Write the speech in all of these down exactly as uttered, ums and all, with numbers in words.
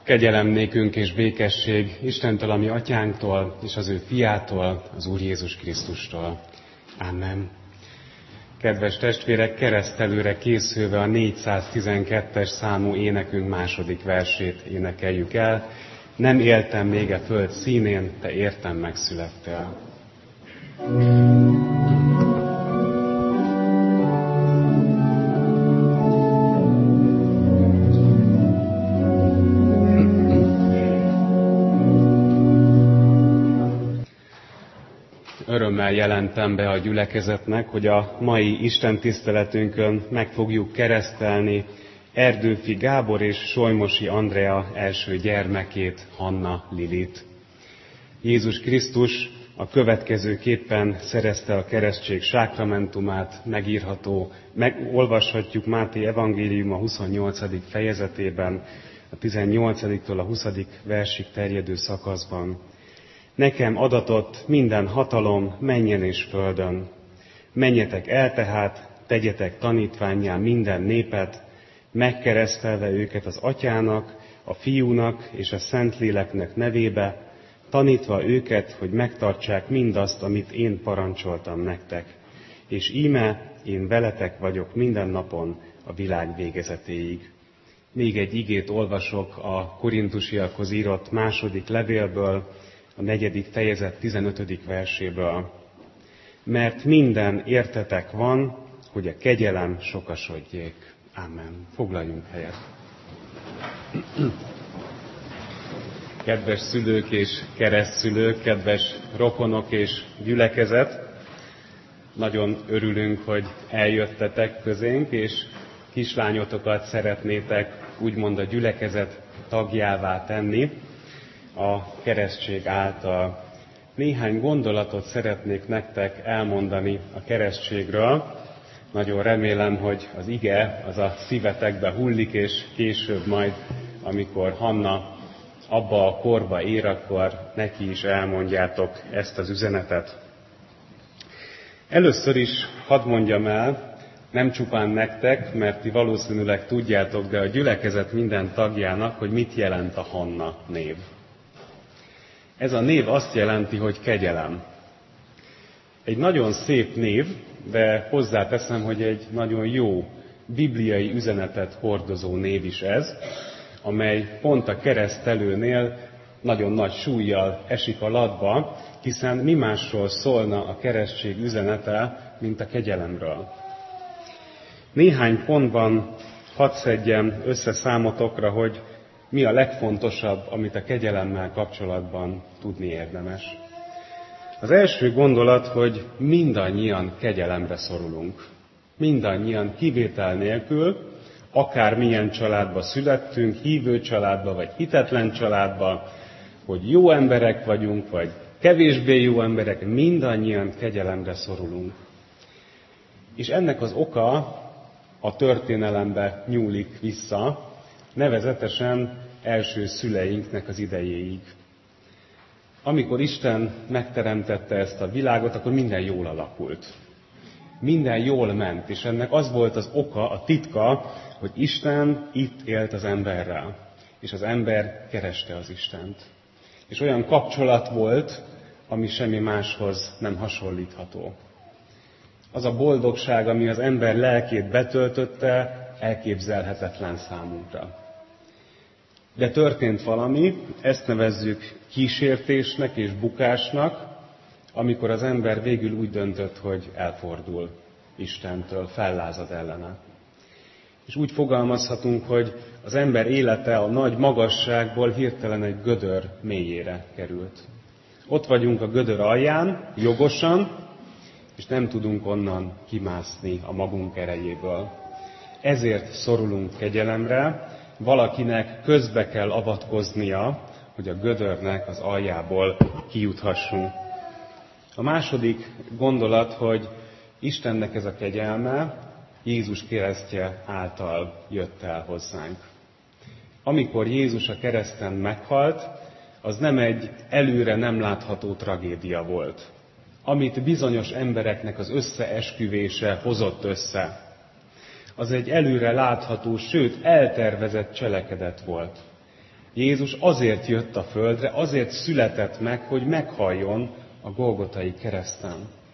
Kegyelem nékünk és békesség Istentől, a mi atyánktól, és az ő fiától, az Úr Jézus Krisztustól. Amen. Kedves testvérek, keresztelőre készülve a négyszáztizenkettes számú énekünk második versét énekeljük el. Nem éltem még a föld színén, te értem megszülettél. Örömmel jelentem be a gyülekezetnek, hogy a mai istentiszteletünkön meg fogjuk keresztelni Erdőfi Gábor és Solymosi Andrea első gyermekét, Hanna Lilit. Jézus Krisztus a következőképpen szerezte a keresztség sákramentumát, megírható, meg, olvashatjuk Máté evangéliuma huszonnyolcadik fejezetében, a tizennyolcadiktól a huszadik versig terjedő szakaszban. Nekem adatott minden hatalom mennyen és földön. Menjetek el tehát, tegyetek tanítvánnyá minden népet, megkeresztelve őket az Atyának, a Fiúnak és a Szentléleknek nevébe, tanítva őket, hogy megtartsák mindazt, amit én parancsoltam nektek. És íme, én veletek vagyok minden napon a világ végezetéig. Még egy igét olvasok a korintusiakhoz írott második levélből, a negyedik fejezet tizenötödik verséből. Mert minden értetek van, hogy a kegyelem sokasodjék. Amen. Foglaljunk helyet. Kedves szülők és keresztszülők, kedves rokonok és gyülekezet, nagyon örülünk, hogy eljöttetek közénk, és kislányotokat szeretnétek úgymond a gyülekezet tagjává tenni a keresztség által. Néhány gondolatot szeretnék nektek elmondani a keresztségről. Nagyon remélem, hogy az ige az a szívetekbe hullik, és később majd, amikor Hanna abba a korba ér, akkor neki is elmondjátok ezt az üzenetet. Először is hadd mondjam el, nem csupán nektek, mert ti valószínűleg tudjátok, de a gyülekezet minden tagjának, hogy mit jelent a Hanna név. Ez a név azt jelenti, hogy kegyelem. Egy nagyon szép név, de hozzáteszem, hogy egy nagyon jó bibliai üzenetet hordozó név is ez, amely pont a keresztelőnél nagyon nagy súllyal esik a latba, hiszen mi másról szólna a keresztség üzenete, mint a kegyelemről. Néhány pontban hadd szedjem össze számotokra, hogy mi a legfontosabb, amit a kegyelemmel kapcsolatban tudni érdemes. Az első gondolat, hogy mindannyian kegyelemre szorulunk. Mindannyian kivétel nélkül, akármilyen családba születtünk, hívő családba vagy hitetlen családba, hogy jó emberek vagyunk, vagy kevésbé jó emberek, mindannyian kegyelemre szorulunk. És ennek az oka a történelembe nyúlik vissza, nevezetesen első szüleinknek az idejéig. Amikor Isten megteremtette ezt a világot, akkor minden jól alakult. Minden jól ment, és ennek az volt az oka, a titka, hogy Isten itt élt az emberrel, és az ember kereste az Istent. És olyan kapcsolat volt, ami semmi máshoz nem hasonlítható. Az a boldogság, ami az ember lelkét betöltötte, elképzelhetetlen számunkra. De történt valami, ezt nevezzük kísértésnek és bukásnak, amikor az ember végül úgy döntött, hogy elfordul Istentől, fellázad ellene. És úgy fogalmazhatunk, hogy az ember élete a nagy magasságból hirtelen egy gödör mélyére került. Ott vagyunk a gödör alján, jogosan, és nem tudunk onnan kimászni a magunk erejéből. Ezért szorulunk kegyelemre, valakinek közbe kell avatkoznia, hogy a gödörnek az aljából kijuthassunk. A második gondolat, hogy Istennek ez a kegyelme Jézus keresztje által jött el hozzánk. Amikor Jézus a kereszten meghalt, az nem egy előre nem látható tragédia volt, amit bizonyos embereknek az összeesküvése hozott össze. Az egy előre látható, sőt eltervezett cselekedet volt. Jézus azért jött a földre, azért született meg, hogy meghalljon a Golgotai kereszten.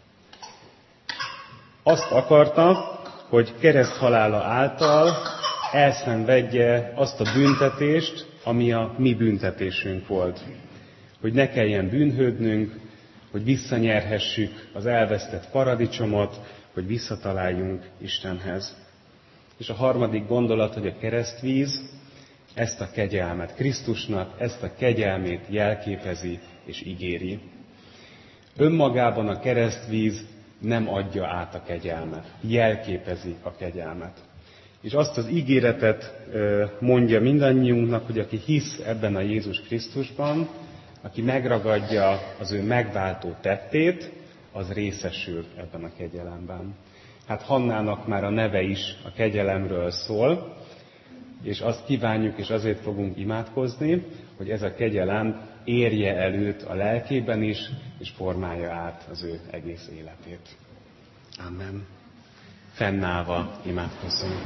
Azt akarta, hogy kereszthalála által elszenvedje azt a büntetést, ami a mi büntetésünk volt. Hogy ne kelljen bűnhődnünk, hogy visszanyerhessük az elvesztett paradicsomot, hogy visszataláljunk Istenhez. És a harmadik gondolat, hogy a keresztvíz ezt a kegyelmet, Krisztusnak ezt a kegyelmét jelképezi és ígéri. Önmagában a keresztvíz nem adja át a kegyelmet, jelképezi a kegyelmet. És azt az ígéretet mondja mindannyiunknak, hogy aki hisz ebben a Jézus Krisztusban, aki megragadja az ő megváltó tettét, az részesül ebben a kegyelemben. Hát Hannának már a neve is a kegyelemről szól, és azt kívánjuk, és azért fogunk imádkozni, hogy ez a kegyelem érje el őt a lelkében is, és formálja át az ő egész életét. Amen. Fennállva imádkozzunk.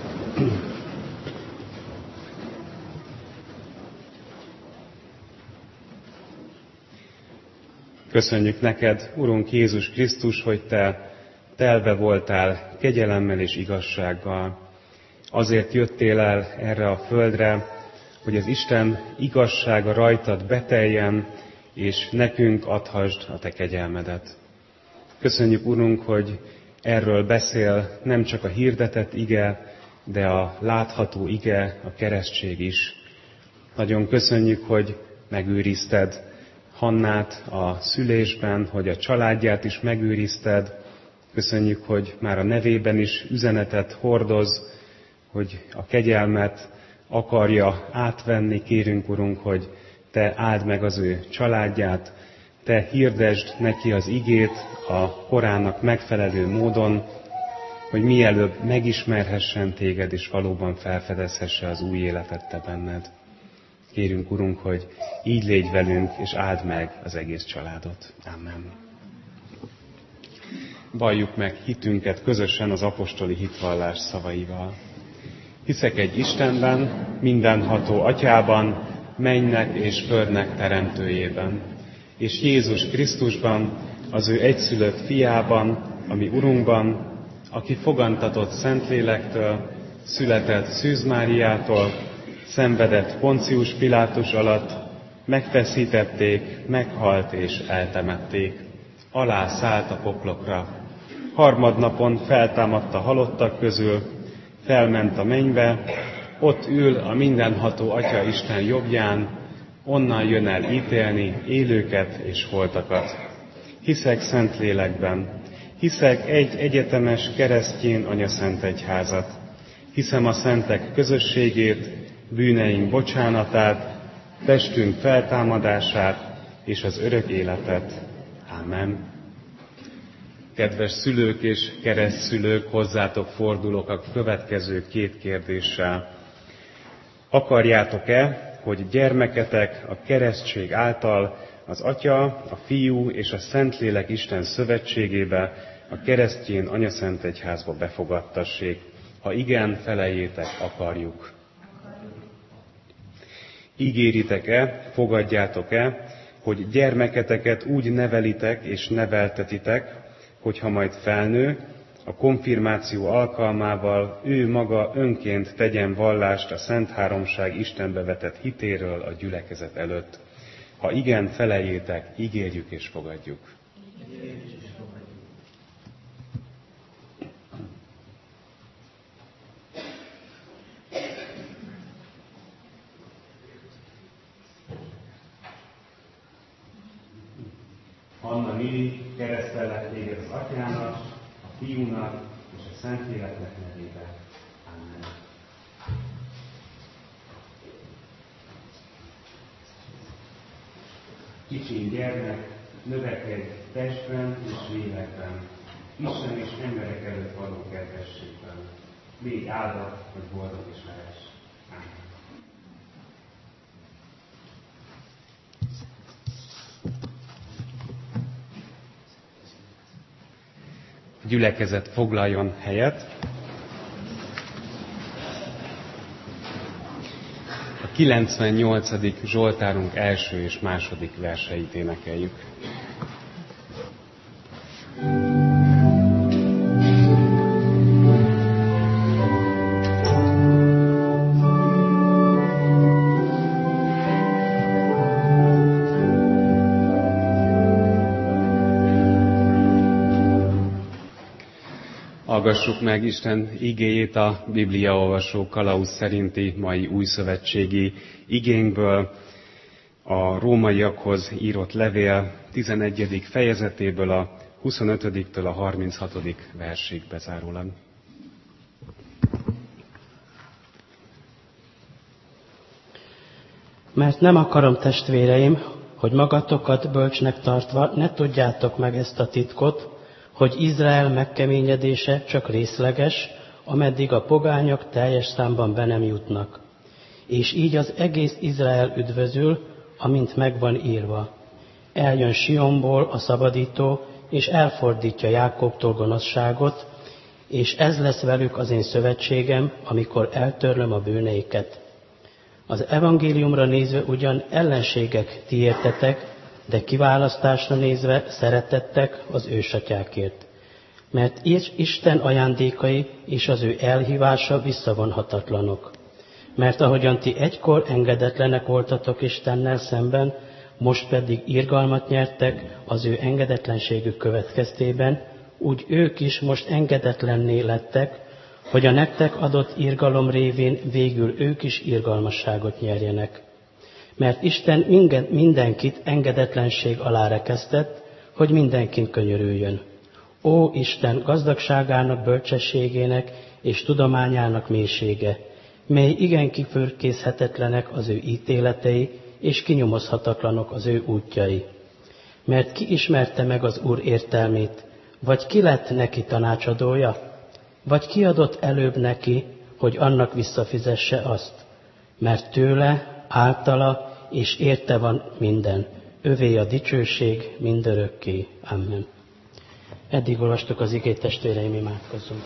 Köszönjük neked, Urunk Jézus Krisztus, hogy te telve voltál kegyelemmel és igazsággal. Azért jöttél el erre a földre, hogy az Isten igazsága rajtad beteljen, és nekünk adhasd a te kegyelmedet. Köszönjük, Urunk, hogy erről beszél nem csak a hirdetett ige, de a látható ige, a keresztség is. Nagyon köszönjük, hogy megőrizted Hannát a szülésben, hogy a családját is megőrizted. Köszönjük, hogy már a nevében is üzenetet hordoz, hogy a kegyelmet akarja átvenni. Kérünk, Urunk, hogy te áld meg az ő családját, te hirdesd neki az igét a korának megfelelő módon, hogy mielőbb megismerhessen téged, és valóban felfedezhesse az új életet te benned. Kérünk, Urunk, hogy így légy velünk, és áld meg az egész családot. Amen. Valljuk meg hitünket közösen az apostoli hitvallás szavaival. Hiszek egy Istenben, mindenható Atyában, mennynek és földnek teremtőjében, és Jézus Krisztusban, az ő egyszülött fiában, ami Urunkban, aki fogantatott Szentlélektől, született Szűz Máriától, szenvedett Poncius Pilátus alatt, megfeszítették, meghalt és eltemették. Alá szállt a poklokra. Harmadnapon feltámadt a halottak közül, felment a mennybe, ott ül a mindenható Atya Isten jobbján, onnan jön el ítélni élőket és holtakat. Hiszek Szentlélekben, hiszek egy egyetemes keresztjén anyaszentegyházat, hiszem a szentek közösségét, bűneink bocsánatát, testünk feltámadását és az örök életet. Ámen. Kedves szülők és keresztszülők, hozzátok fordulok a következő két kérdéssel. Akarjátok-e, hogy gyermeketek a keresztség által az Atya, a Fiú és a Szentlélek Isten szövetségébe, a keresztjén anyaszentegyházba befogadtassék? Ha igen, feleljétek, akarjuk. Ígéritek-e, fogadjátok-e, hogy gyermeketeket úgy nevelitek és neveltetitek, hogyha majd felnő, a konfirmáció alkalmával ő maga önként tegyen vallást a Szent Háromság Istenbe vetett hitéről a gyülekezet előtt? Ha igen, feleljétek, ígérjük és fogadjuk. Anna Miri, keresztellek téged az Atyának, a Fiúnak és a Szentléleknek nevében. Amen. Kicsi gyermek, növekedj testben és lélekben, Isten és emberek előtt való kedvességben. Légy áldott, hogy boldog és veres. Amen. A gyülekezet foglaljon helyet. A kilencvennyolcadik Zsoltárunk első és második verseit énekeljük. Hallgassuk meg Isten igéjét a bibliaolvasó kalauz szerinti mai újszövetségi igénkből, a rómaiakhoz írott levél tizenegyedik fejezetéből, a huszonötödiktől a harminchatodik versig bezárólag. Mert nem akarom, testvéreim, hogy magatokat bölcsnek tartva ne tudjátok meg ezt a titkot, hogy Izrael megkeményedése csak részleges, ameddig a pogányok teljes számban be nem jutnak. És így az egész Izrael üdvözül, amint megvan írva. Eljön Sionból a szabadító, és elfordítja Jákobtól gonoszságot, és ez lesz velük az én szövetségem, amikor eltörlöm a bűneiket. Az evangéliumra nézve ugyan ellenségek ti értetek, de kiválasztásra nézve szeretettek az ősatyákért. Mert Isten ajándékai és az ő elhívása visszavonhatatlanok. Mert ahogyan ti egykor engedetlenek voltatok Istennel szemben, most pedig irgalmat nyertek az ő engedetlenségük következtében, úgy ők is most engedetlenné lettek, hogy a nektek adott irgalom révén végül ők is irgalmasságot nyerjenek. Mert Isten mindenkit engedetlenség alá rekesztett, hogy mindenkin könyörüljön. Ó Isten gazdagságának, bölcsességének és tudományának mélysége, mely igen kifürkészhetetlenek az ő ítéletei, és kinyomozhatatlanok az ő útjai. Mert ki ismerte meg az Úr értelmét, vagy ki lett neki tanácsadója? Vagy ki adott előbb neki, hogy annak visszafizesse azt? Mert tőle, általa és érte van minden. Övé a dicsőség mindörökké. Amen. Eddig olvastuk az igét, testvéreim, imádkozzunk.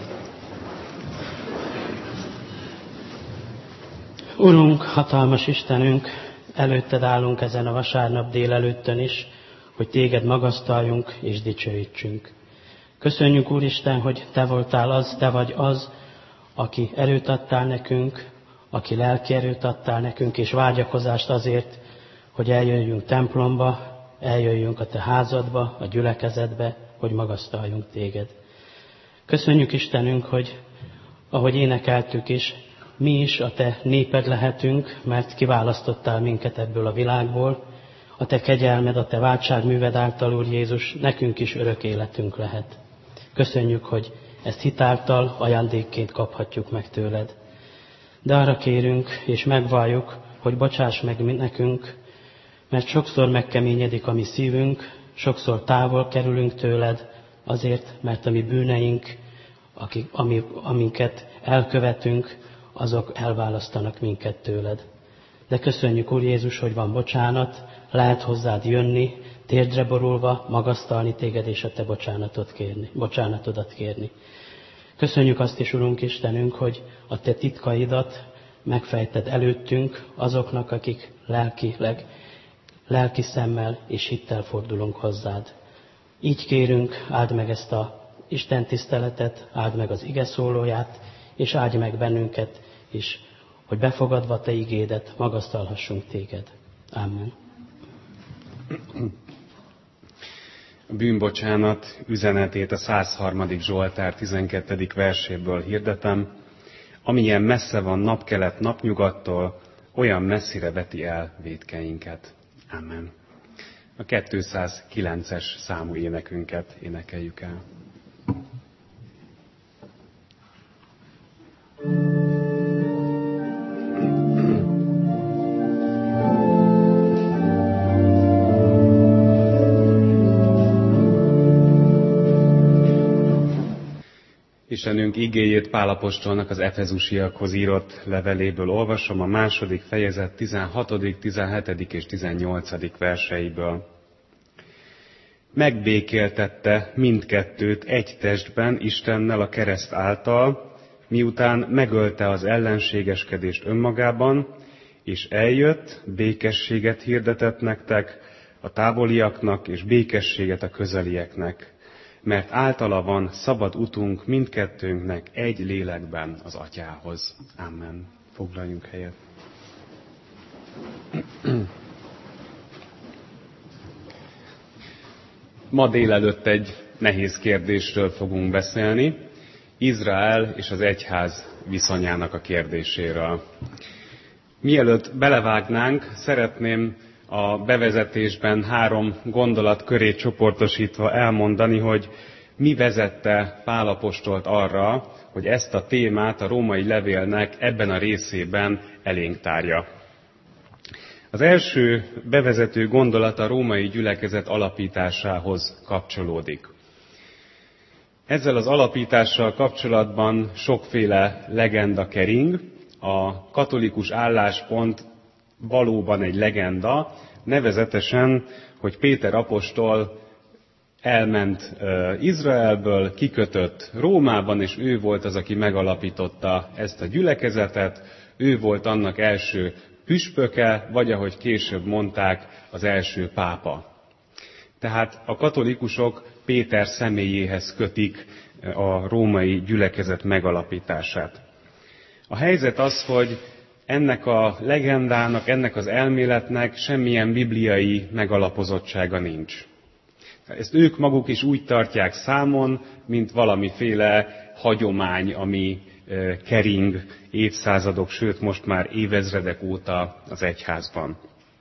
Urunk, hatalmas Istenünk, előtted állunk ezen a vasárnap délelőttön is, hogy téged magasztaljunk és dicsőítsünk. Köszönjük, Úristen, hogy te voltál az, te vagy az, aki erőt adtál nekünk, aki lelki erőt adtál nekünk, és vágyakozást azért, hogy eljöjjünk templomba, eljöjjünk a te házadba, a gyülekezetbe, hogy magasztaljunk téged. Köszönjük, Istenünk, hogy ahogy énekeltük is, mi is a te néped lehetünk, mert kiválasztottál minket ebből a világból. A te kegyelmed, a te váltságműved által, Úr Jézus, nekünk is örök életünk lehet. Köszönjük, hogy ezt hitáltal ajándékként kaphatjuk meg tőled. De arra kérünk, és megvalljuk, hogy bocsáss meg nekünk, mert sokszor megkeményedik a mi szívünk, sokszor távol kerülünk tőled, azért, mert a mi bűneink, akik, ami, amiket elkövetünk, azok elválasztanak minket tőled. De köszönjük, Úr Jézus, hogy van bocsánat, lehet hozzád jönni, térdre borulva, magasztalni téged és a te bocsánatot kérni, bocsánatodat kérni. Köszönjük azt is, Urunk Istenünk, hogy a te titkaidat megfejted előttünk azoknak, akik lelkileg, lelki szemmel és hittel fordulunk hozzád. Így kérünk, áld meg ezt a Isten tiszteletet, áld meg az ige szólóját, és áldj meg bennünket is, hogy befogadva te igédet magasztalhassunk téged. Amen. A bűnbocsánat üzenetét a százharmadik Zsoltár tizenkettedik verséből hirdetem. Amilyen messze van napkelet napnyugattól, olyan messzire veti el vétkeinket. Amen. A kétszázkilences számú énekünket énekeljük el. Istenünk igéjét Pál apostolnak az efezusiakhoz írott leveléből olvasom, a második fejezet tizenhatodik, tizenhetedik és tizennyolcadik verseiből. Megbékéltette mindkettőt egy testben Istennel a kereszt által, miután megölte az ellenségeskedést önmagában, és eljött, békességet hirdetett nektek, a távoliaknak, és békességet a közelieknek, mert általa van szabad utunk mindkettőnknek egy lélekben az Atyához. Amen. Foglaljunk helyet. Ma délelőtt egy nehéz kérdésről fogunk beszélni, Izrael és az egyház viszonyának a kérdéséről. Mielőtt belevágnánk, szeretném a bevezetésben három gondolat köré csoportosítva elmondani, hogy mi vezette Pál apostolt arra, hogy ezt a témát a római levélnek ebben a részében elénk tárja. Az első bevezető gondolat a római gyülekezet alapításához kapcsolódik. Ezzel az alapítással kapcsolatban sokféle legenda kering. A katolikus álláspont valóban egy legenda, nevezetesen, hogy Péter apostol elment Izraelből, kikötött Rómában, és ő volt az, aki megalapította ezt a gyülekezetet, ő volt annak első püspöke, vagy ahogy később mondták, az első pápa. Tehát a katolikusok Péter személyéhez kötik a római gyülekezet megalapítását. A helyzet az, hogy ennek a legendának, ennek az elméletnek semmilyen bibliai megalapozottsága nincs. Ezt ők maguk is úgy tartják számon, mint valamiféle hagyomány, ami kering évszázadok, sőt most már évezredek óta az egyházban.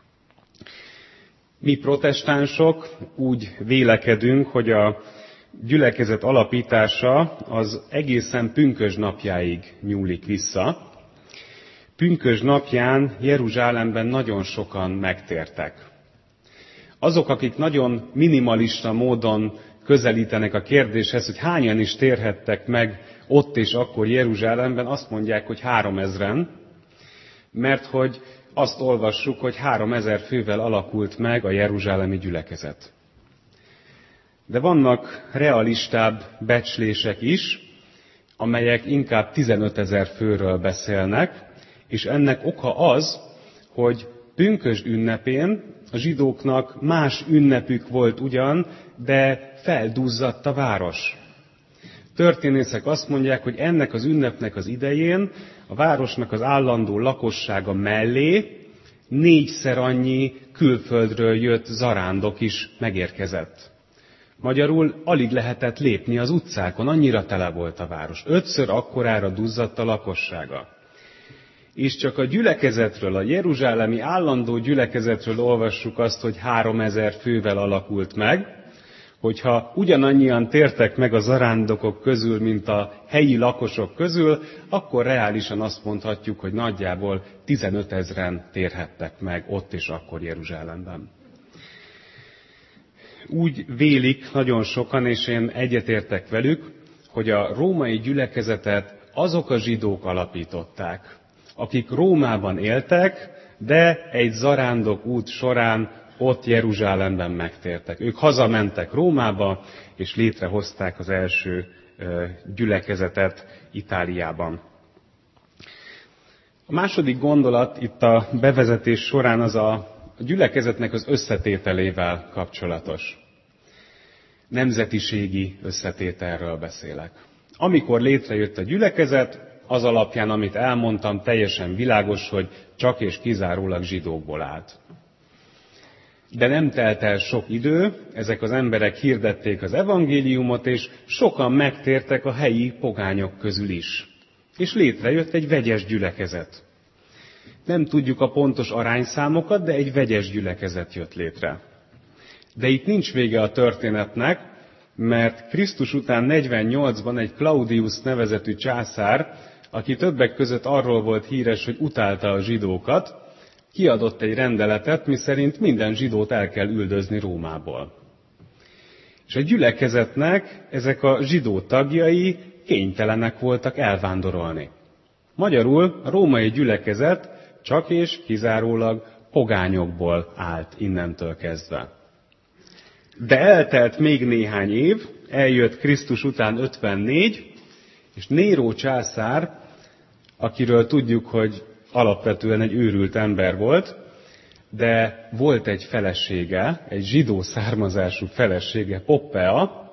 Mi protestánsok úgy vélekedünk, hogy a gyülekezet alapítása az egészen pünkösd napjáig nyúlik vissza. Pünkösd napján Jeruzsálemben nagyon sokan megtértek. Azok, akik nagyon minimalista módon közelítenek a kérdéshez, hogy hányan is térhettek meg ott és akkor Jeruzsálemben, azt mondják, hogy háromezren, mert hogy azt olvassuk, hogy háromezer fővel alakult meg a jeruzsálemi gyülekezet. De vannak realistább becslések is, amelyek inkább tizenötezer főről beszélnek, és ennek oka az, hogy pünkösd ünnepén a zsidóknak más ünnepük volt ugyan, de felduzzadt a város. Történészek azt mondják, hogy ennek az ünnepnek az idején a városnak az állandó lakossága mellé négyszer annyi külföldről jött zarándok is megérkezett. Magyarul alig lehetett lépni az utcákon, annyira tele volt a város. Ötször akkorára duzzadt a lakossága. És csak a gyülekezetről, a jeruzsálemi állandó gyülekezetről olvassuk azt, hogy háromezer fővel alakult meg, hogyha ugyanannyian tértek meg a zarándokok közül, mint a helyi lakosok közül, akkor reálisan azt mondhatjuk, hogy nagyjából tizenötezren térhettek meg ott és akkor Jeruzsálemben. Úgy vélik nagyon sokan, és én egyetértek velük, hogy a római gyülekezetet azok a zsidók alapították, akik Rómában éltek, de egy zarándok út során ott Jeruzsálemben megtértek. Ők hazamentek Rómába, és létrehozták az első gyülekezetet Itáliában. A második gondolat itt a bevezetés során az a gyülekezetnek az összetételével kapcsolatos. Nemzetiségi összetételről beszélek. Amikor létrejött a gyülekezet, az alapján, amit elmondtam, teljesen világos, hogy csak és kizárólag zsidókból állt. De nem telt el sok idő, ezek az emberek hirdették az evangéliumot, és sokan megtértek a helyi pogányok közül is. És létrejött egy vegyes gyülekezet. Nem tudjuk a pontos arányszámokat, de egy vegyes gyülekezet jött létre. De itt nincs vége a történetnek, mert Krisztus után negyvennyolcban egy Claudius nevezetű császár, aki többek között arról volt híres, hogy utálta a zsidókat, kiadott egy rendeletet, miszerint minden zsidót el kell üldözni Rómából. És a gyülekezetnek ezek a zsidó tagjai kénytelenek voltak elvándorolni. Magyarul a római gyülekezet csak és kizárólag pogányokból állt innentől kezdve. De eltelt még néhány év, eljött Krisztus után ötvennégy, és Néró császár, akiről tudjuk, hogy alapvetően egy őrült ember volt, de volt egy felesége, egy zsidó származású felesége, Poppea,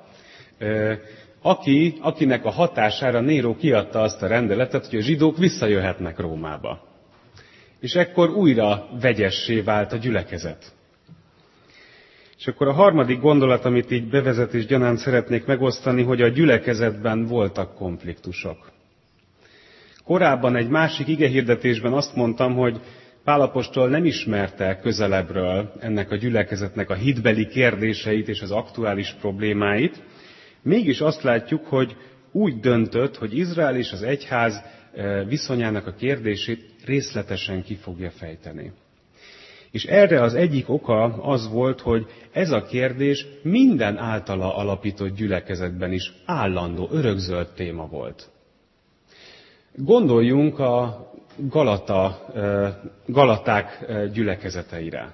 aki, akinek a hatására Néró kiadta azt a rendeletet, hogy a zsidók visszajöhetnek Rómába. És ekkor újra vegyessé vált a gyülekezet. És akkor a harmadik gondolat, amit így bevezetés gyanánt szeretnék megosztani, hogy a gyülekezetben voltak konfliktusok. Korábban egy másik igehirdetésben azt mondtam, hogy Pál apostol nem ismerte közelebbről ennek a gyülekezetnek a hitbeli kérdéseit és az aktuális problémáit, mégis azt látjuk, hogy úgy döntött, hogy Izrael és az egyház viszonyának a kérdését részletesen ki fogja fejteni. És erre az egyik oka az volt, hogy ez a kérdés minden általa alapított gyülekezetben is állandó, örökzöld téma volt. Gondoljunk a Galata, Galaták gyülekezeteire.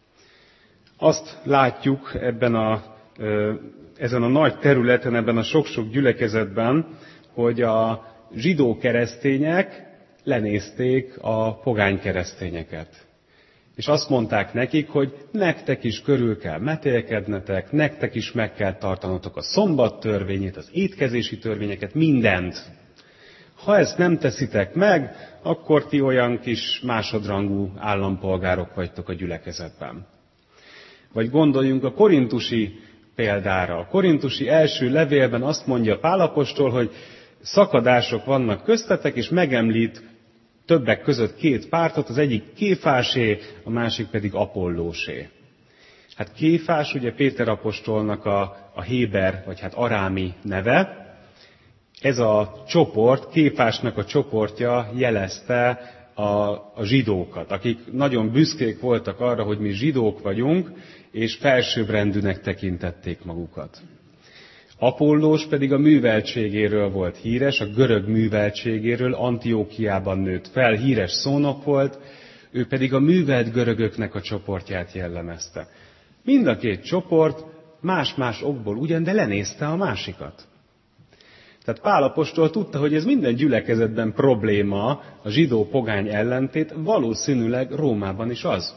Azt látjuk ebben a, ezen a nagy területen, ebben a sok-sok gyülekezetben, hogy a zsidó keresztények lenézték a pogány keresztényeket. És azt mondták nekik, hogy nektek is körül kell metélkednetek, nektek is meg kell tartanotok a szombat törvényét, az étkezési törvényeket, mindent. Ha ezt nem teszitek meg, akkor ti olyan kis másodrangú állampolgárok vagytok a gyülekezetben. Vagy gondoljunk a korintusi példára. A korintusi első levélben azt mondja Pál apostol, hogy szakadások vannak köztetek, és megemlít többek között két pártot, az egyik Kéfásé, a másik pedig Apollósé. Hát Kéfás ugye Péter apostolnak a, a héber, vagy hát arámi neve. Ez a csoport, Kéfásnak a csoportja jelezte a, a zsidókat, akik nagyon büszkék voltak arra, hogy mi zsidók vagyunk, és felsőbbrendűnek tekintették magukat. Apollós pedig a műveltségéről volt híres, a görög műveltségéről, Antiókiában nőtt fel, híres szónok volt, ő pedig a művelt görögöknek a csoportját jellemezte. Mind a két csoport más-más okból ugyan, de lenézte a másikat. Tehát Pál apostol tudta, hogy ez minden gyülekezetben probléma, a zsidó-pogány ellentét, valószínűleg Rómában is az.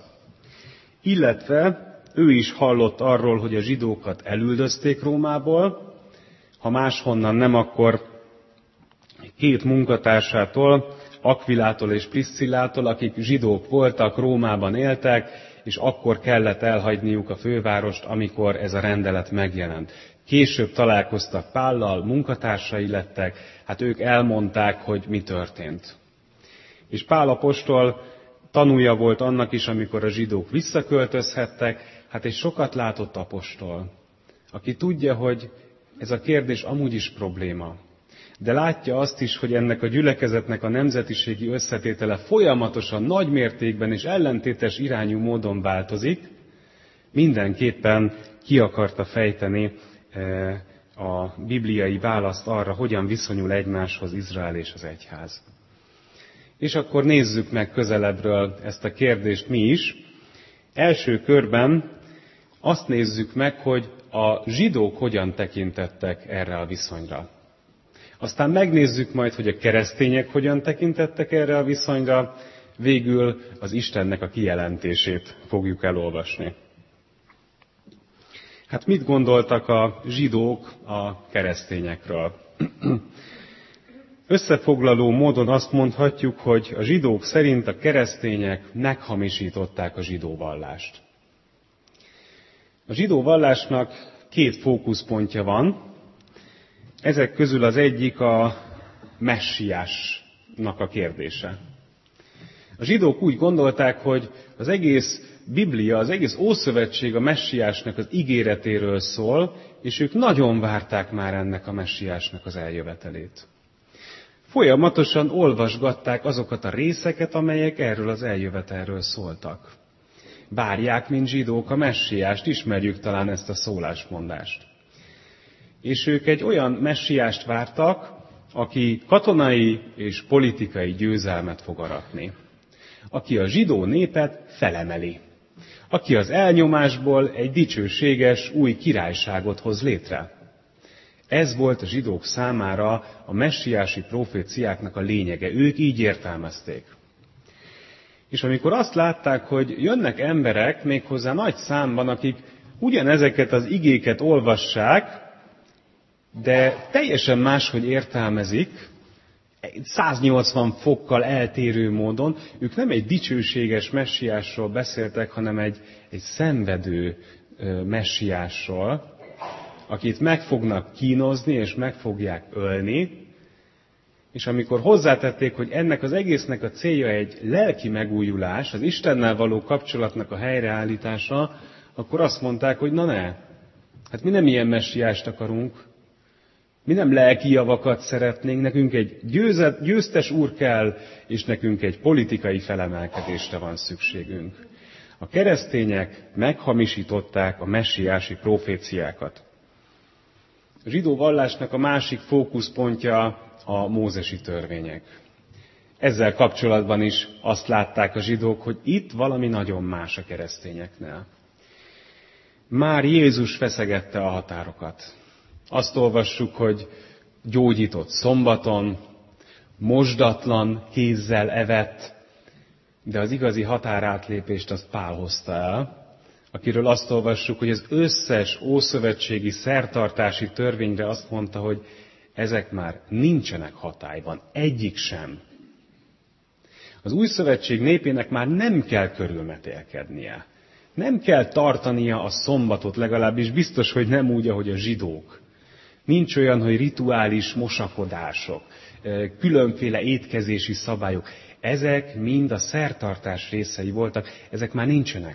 Illetve ő is hallott arról, hogy a zsidókat elüldözték Rómából, ha máshonnan nem, akkor két munkatársától, Akvilától és Priscillától, akik zsidók voltak, Rómában éltek, és akkor kellett elhagyniuk a fővárost, amikor ez a rendelet megjelent. Később találkoztak Pállal, munkatársai lettek, hát ők elmondták, hogy mi történt. És Pál apostol tanúja volt annak is, amikor a zsidók visszaköltözhettek, hát egy sokat látott apostol, aki tudja, hogy ez a kérdés amúgy is probléma. De látja azt is, hogy ennek a gyülekezetnek a nemzetiségi összetétele folyamatosan, nagy mértékben és ellentétes irányú módon változik, mindenképpen ki akarta fejteni a bibliai választ arra, hogyan viszonyul egymáshoz Izrael és az egyház. És akkor nézzük meg közelebbről ezt a kérdést mi is. Első körben azt nézzük meg, hogy a zsidók hogyan tekintettek erre a viszonyra. Aztán megnézzük majd, hogy a keresztények hogyan tekintettek erre a viszonyra, végül az Istennek a kijelentését fogjuk elolvasni. Hát mit gondoltak a zsidók a keresztényekről? Összefoglaló módon azt mondhatjuk, hogy a zsidók szerint a keresztények meghamisították a zsidó vallást. A zsidó vallásnak két fókuszpontja van. Ezek közül az egyik a messiásnak a kérdése. A zsidók úgy gondolták, hogy az egész Biblia, az egész Ószövetség a messiásnak az ígéretéről szól, és ők nagyon várták már ennek a messiásnak az eljövetelét. Folyamatosan olvasgatták azokat a részeket, amelyek erről az eljövetelről szóltak. Várják, mint zsidók, a messiást, ismerjük talán ezt a szólásmondást. És ők egy olyan messiást vártak, aki katonai és politikai győzelmet fog aratni. Aki a zsidó népet felemeli. Aki az elnyomásból egy dicsőséges új királyságot hoz létre. Ez volt a zsidók számára a messiási proféciáknak a lényege. Ők így értelmezték. És amikor azt látták, hogy jönnek emberek, méghozzá nagy számban, akik ugyanezeket az igéket olvassák, de teljesen máshogy értelmezik, száznyolcvan fokkal eltérő módon, ők nem egy dicsőséges messiásról beszéltek, hanem egy, egy szenvedő messiásról, akit meg fognak kínozni és meg fogják ölni, és amikor hozzátették, hogy ennek az egésznek a célja egy lelki megújulás, az Istennel való kapcsolatnak a helyreállítása, akkor azt mondták, hogy na ne, hát mi nem ilyen messiást akarunk, mi nem lelki javakat szeretnénk, nekünk egy győzet, győztes úr kell, és nekünk egy politikai felemelkedésre van szükségünk. A keresztények meghamisították a messiási proféciákat. A zsidó vallásnak a másik fókuszpontja a mózesi törvények. Ezzel kapcsolatban is azt látták a zsidók, hogy itt valami nagyon más a keresztényeknél. Már Jézus feszegette a határokat. Azt olvassuk, hogy gyógyított szombaton, mosdatlan kézzel evett, de az igazi határátlépést azt Pál hozta el, akiről azt olvassuk, hogy az összes ószövetségi szertartási törvényre azt mondta, hogy ezek már nincsenek hatályban, egyik sem. Az új szövetség népének már nem kell körülmetélkednie. Nem kell tartania a szombatot, legalábbis biztos, hogy nem úgy, ahogy a zsidók. Nincs olyan, hogy rituális mosakodások, különféle étkezési szabályok. Ezek mind a szertartás részei voltak, ezek már nincsenek.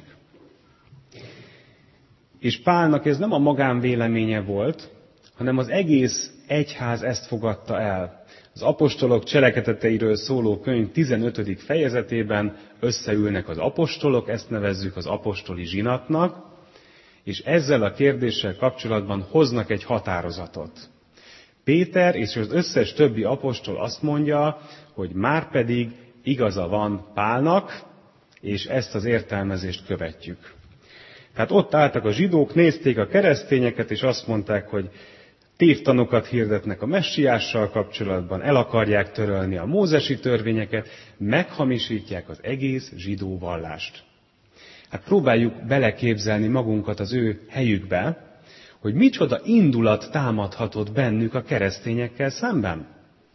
És Pálnak ez nem a magánvéleménye volt, hanem az egész egyház ezt fogadta el. Az apostolok cselekedeteiről szóló könyv tizenötödik fejezetében összeülnek az apostolok, ezt nevezzük az apostoli zsinatnak, és ezzel a kérdéssel kapcsolatban hoznak egy határozatot. Péter és az összes többi apostol azt mondja, hogy márpedig igaza van Pálnak, és ezt az értelmezést követjük. Tehát ott álltak a zsidók, nézték a keresztényeket, és azt mondták, hogy tévtanokat hirdetnek a messiással kapcsolatban, el akarják törölni a mózesi törvényeket, meghamisítják az egész zsidó vallást. Hát próbáljuk beleképzelni magunkat az ő helyükbe, hogy micsoda indulat támadhatott bennük a keresztényekkel szemben.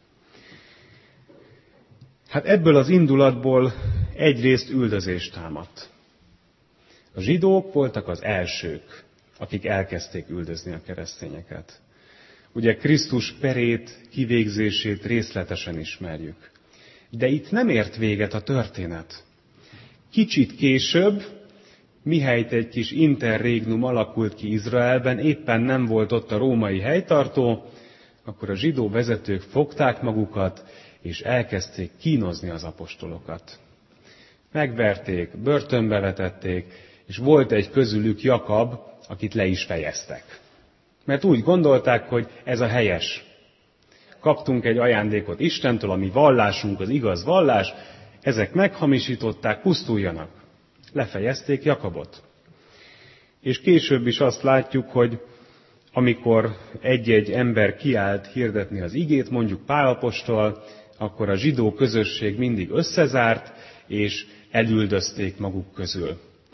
Hát ebből az indulatból egyrészt üldözés támadt. A zsidók voltak az elsők, akik elkezdték üldözni a keresztényeket. Ugye Krisztus perét, kivégzését részletesen ismerjük. De itt nem ért véget a történet. Kicsit később, mihelyt egy kis interregnum alakult ki Izraelben, éppen nem volt ott a római helytartó, akkor a zsidó vezetők fogták magukat, és elkezdték kínozni az apostolokat. Megverték, börtönbe vetették, és volt egy közülük Jakab, akit le is fejeztek. Mert úgy gondolták, hogy ez a helyes. Kaptunk egy ajándékot Istentől, a mi vallásunk az igaz vallás, ezek meghamisították, pusztuljanak. Lefejezték Jakabot. És később is azt látjuk, hogy amikor egy-egy ember kiállt hirdetni az igét, mondjuk Pál apostol, akkor a zsidó közösség mindig összezárt, és elüldözték maguk közül.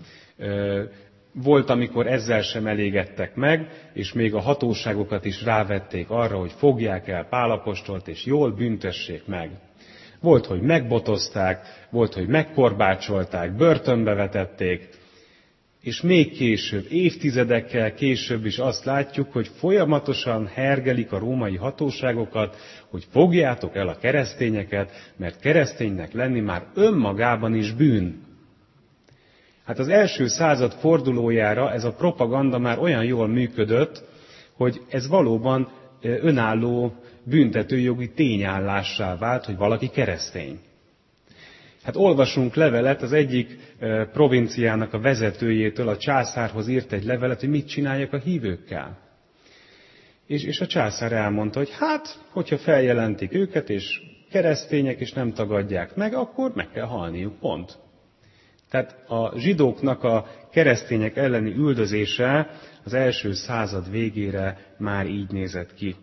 Volt, amikor ezzel sem elégedtek meg, és még a hatóságokat is rávették arra, hogy fogják el Pál apostolt, és jól büntessék meg. Volt, hogy megbotozták, volt, hogy megkorbácsolták, börtönbe vetették, és még később, évtizedekkel később is azt látjuk, hogy folyamatosan hergelik a római hatóságokat, hogy fogjátok el a keresztényeket, mert kereszténynek lenni már önmagában is bűn. Hát az első század fordulójára ez a propaganda már olyan jól működött, hogy ez valóban önálló büntetőjogi tényállássá vált, hogy valaki keresztény. Hát olvasunk levelet, az egyik provinciának a vezetőjétől a császárhoz írt egy levelet, hogy mit csináljak a hívőkkel. És, és a császár elmondta, hogy hát, hogyha feljelentik őket, és keresztények, és nem tagadják meg, akkor meg kell halniuk, pont. Tehát a zsidóknak a keresztények elleni üldözése az első század végére már így nézett ki.